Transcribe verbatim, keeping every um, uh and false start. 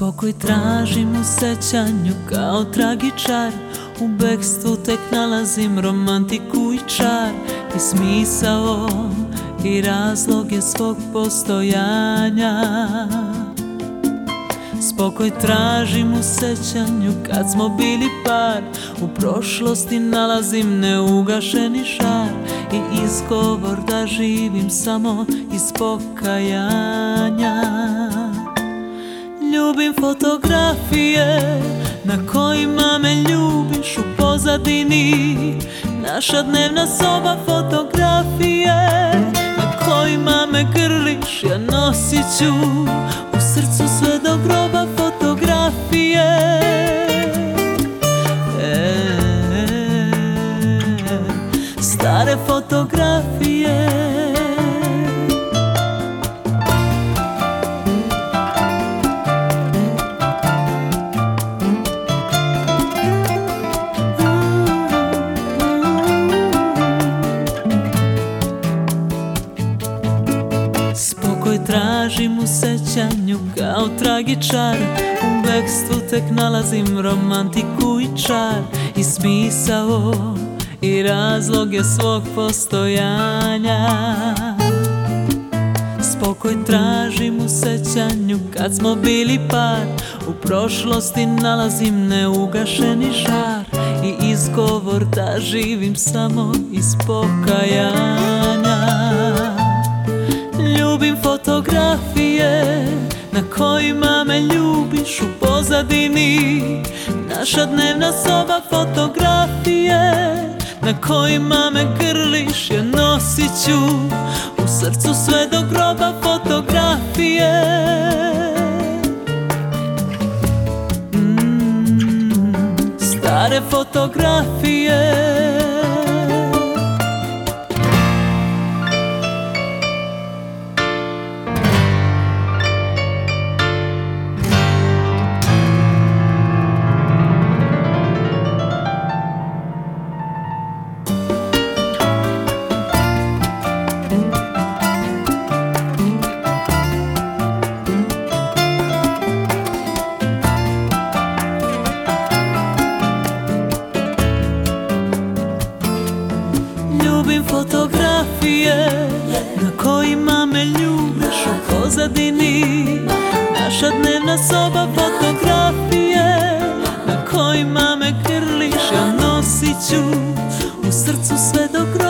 Spokoj tražim u sećanju kao tragičar, u bekstvu tek nalazim romantiku i čar, i smisao i razloge svog postojanja. Spokoj tražim u sećanju kad smo bili par, u prošlosti nalazim neugašeni žar i izgovor da živim samo iz pokajanja. Ljubim fotografije na kojima me ljubiš u pozadini, naša dnevna soba fotografije na kojima me grliš, ja nosit ću u srcu sve do groba fotografije. E, stare fotografije. Spokoj tražim u sećanju kao tragičar, u bekstvu tek nalazim romantiku i čar, i smisao i razloge svog postojanja. Spokoj tražim u sećanju kad smo bili par, u prošlosti nalazim neugašeni žar i izgovor da živim samo iz pokajanja. Ljubim fotografije na kojima me ljubiš u pozadini, naša dnevna soba fotografije na kojima me grliš, ja nosit ću u srcu sve do groba fotografije. mm, Stare fotografije. Ljubim fotografije na kojima me ljubiš u pozadini, naša dnevna soba fotografije na kojima me grliš, ja nosit ću u srcu sve do groba.